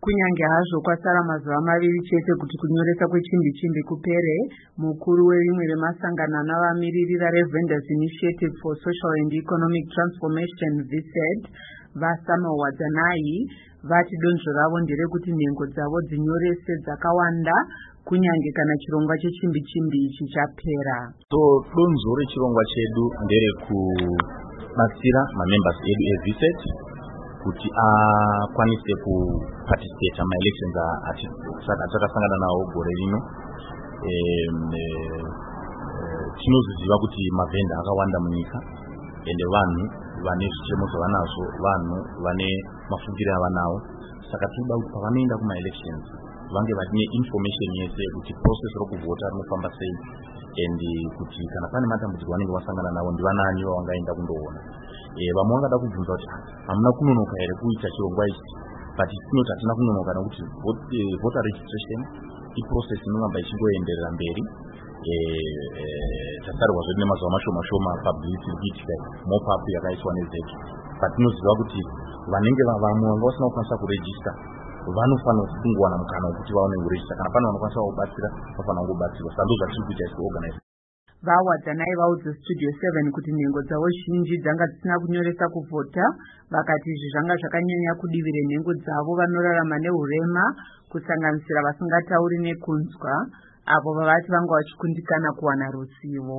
Kunyange hazvo kwasara mazuva maviri chete kuti kunyoresa kwechimbi-chimbi kupere, mukuru werimwe remasangano anavamiririra reVendors Initiative for Social and Economic Transformation VSED, vaSamuel Wadzanai, vati donzvo ravo nderekuti nhengo dzavo dzinyorese dzakawanda kunyange kana chirongwa chechimbi-chimbi ichi chapera. So donzvo rechirongwa chedu nderekubatsira mamembers edu eVSED kuti akwanise kuparticipate ma-elections atakasangana nawo gore rino. Tinoziva kuti mavenda akawanda munyika ende vanhu vane zvichemo zvavanazvo, vanhu vane mafungiro avanawo. Saka tinoda kuti pavanoenda kuma-elections vange vane information yese kuti process rokuvhota rinofamba sei ende kuti kana pane matambudziko vanenge vasangana nawo ndivanani vavangaenda kundoona. Vamwe vangada kubvunza kuti hamuna kunonoka here kuita chirongwa ichi, but tinoti hatina kunonoka nekuti voter registration iprocess inongamba ichingoenderera mberi. Tasarwa zvedu nemazuva mashoma publicity ichiitika mop-up yakaiswa neZECU, but tinoziva kuti vanenge vamwe vanga vasina kukwanisa kuregister vanofanira kungowana mukana wekuti vaone kuregister. Kana pane vanokwanisa kubatsira vafanira kungobatsirwa. Saka ndizvo zvatiri kuita isi kuorganize. VaWadzanai vaudza Studio 7 kuti nhengo dzavo zhinji dzanga dzisina kunyoresa kuvhota. Vakati izvi zvanga zvakanyanya kudivire nhengo dzavo vanorarama nehurema, kusanganisira vasingatauri nekunzwa, avo vavati vanga vachikundikana kuwana ruzivo.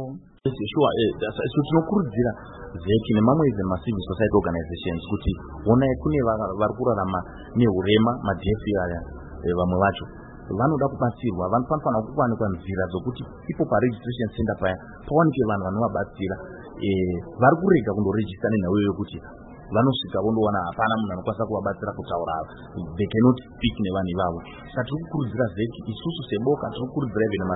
So tinokurudzira ZECU nemamwe civil society organizations kuti onai kune vari kurarama nehurema, majefi aya, vamwe vacho vanoda kubatsirwa. Vanofanira kuwanikwa nzira dzokuti ipo paregistration center paya pawanike vanhu vanovabatsira. Vari kurega kundoregister nenhau yokuti vanosvika vondowana hapana munhu anokwanisa kuvabatsira kutaura, they cannot speak nevanhu ivavo. Saka tiri kukurudzira ZECU, isusu seboka tiri kukurudzira even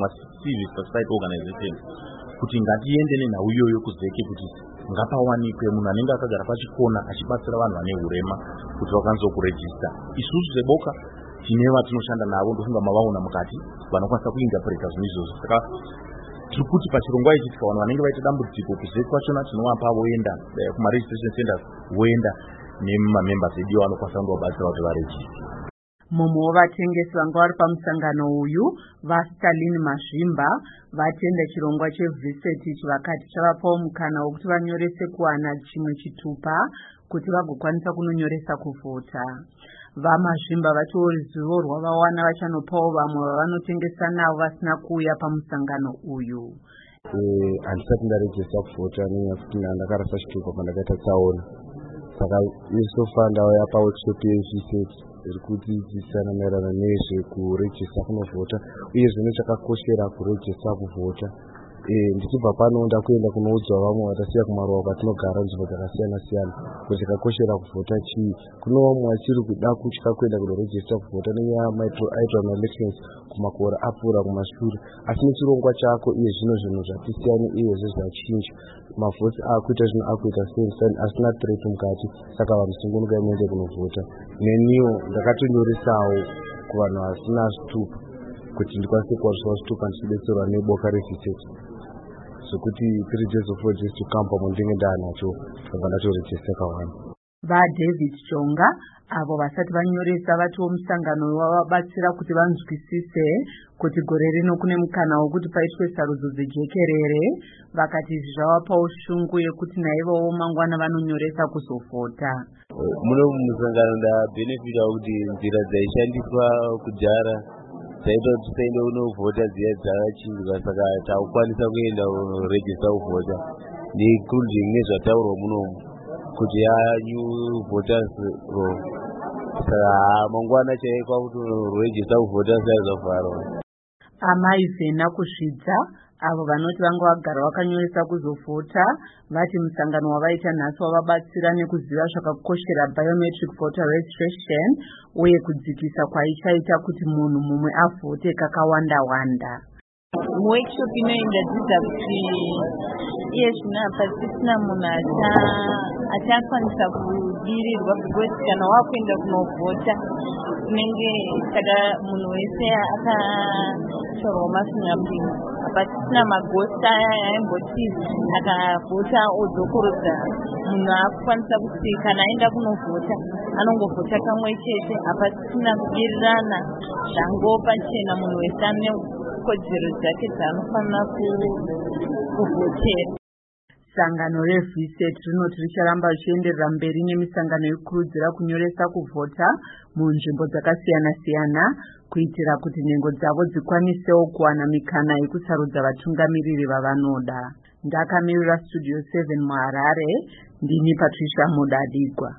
civil society organizations kuti ngatiende nenhau iyoyo kuZECU kuti ngapawanikwe munhu anenge akagara pachikona achibatsira vanhu vane hurema kuti vakwanise kuregister. Isusu seboka tine vatinoshanda navo ndofunga mavaona mukati vanokwanisa kuinterpreta zvinhu izvozvo. Saka tiri kuti pachirongwa ichi tikawana vanenge vaita dambudziko kuZECU kwachona tinovapa voenda kuma-registration centers, voenda nemamembers edu vanokwanisa kundovabatsira kuti varegiste. Mumwe wevatengesi vanga vari pamusangano uyu, vaStalin Mazvimba, vatenda chirongwa cheVSED ichi vakati chavapawo mukana wekuti vanyorese kuwana chimwe chitupa kuti vagokwanisa kunonyoresa kuvhota. VaMazvimba vatiwo ruzivo rwavawana vachanopawo vamwe vavanotengesa navo vasina kuuya pamusangano uyu. Handisati ndaregista kuvhota nenyaya yekuti ndakarasa chitupa pandakaita tsaona. Saka isofa ndauya paworkshop yeVSED iri kudzidzisana maererano nezvekuregista kunovhota uyezve nechakakoshera kuregista kuvhota. Ndichibva pano ndakuenda kunoudzwa vamwe vatasiya kumaruwa kwatinogara nzvimbo dzakasiyana-siyana kuti chakakoshera kuvhota chii. Kuno vamwe vachiri kuda kutya kuenda kunoregista kuvhota nenyaya aitwa ma-elections kumakore apfuura kumashure, asi nechirongwa chako iye zvino zvinhu zvatisiyana iyezve zvachinja. Mavhoti akuita zvinhu akuita same asina threat mukati, saka vanhu sungunukai muende kunovhota. Neniwo ndakatonyoresawo kuvanhu vasina zvitupa kuti ndikwanise kuwaniswa zvitupa ndichidetserwa neboka reVSED zvokuti 3 days of 4 days to come pamwe ndinenge ndaanacho ndikabva ndatoregista kawanda. VaDavid Chonga avo vasati vanyoresa vatiwo musangano wavabatsira kuti vanzwisise kuti gore rino kune mukana wokuti paitwe sarudzo dzejekerere. Vakati izvi zvavapawo shungu yekuti naivowo mangwana vanonyoresa kuzovhota. Muno musangano ndabhenefita kuti nzira dzaishandiswa kudhara dzaita kuti tisaende kunovhota dziya dzakachinjwa, saka takukwanisa kuenda kunoregista kuvhota neincluding nezvataurwa munomu kuti new voters roll. Saka mangwana chaikwa kuti regista kuvhota saizvavharwa. Amai Vena Kuzvidza avo vanoti vanga vagara vakanyoresa kuzovhota vati musangano wavaita nhasi wavabatsira nekuziva zvakakoshera biometric voter registration uye kudzikisa kwaichaita kuti munhu mumwe avhote kakawanda-wanda. Workshop inoenda dzidza kuti iye zvino apa tisina munhu achakwanisa kudirirwa because kana wakuenda kunovhota unenge saka munhu wese akatorwa mafingerprint hapasisina magosta aya aimboti akavhota odzokorudza munhu akukwanisa kuti kana aenda kunovhota anongovhota kamwe chete, hapasisina kubirirana, zvangopa chena munhu wese ane kodzero dzake dzaanofanira kuvhotera. Sangano reVSET rinoti richaramba richienderera mberi nemisangano yekukurudzira kunyoresa kuvhota munzvimbo dzakasiyana-siyana kuitira kuti nhengo dzavo dzikwanisewo kuwana mikana yekusarudza vatungamiriri vavanoda. Ndakamirira Studio 7 muHarare, ndini Patricia Mudadigwa.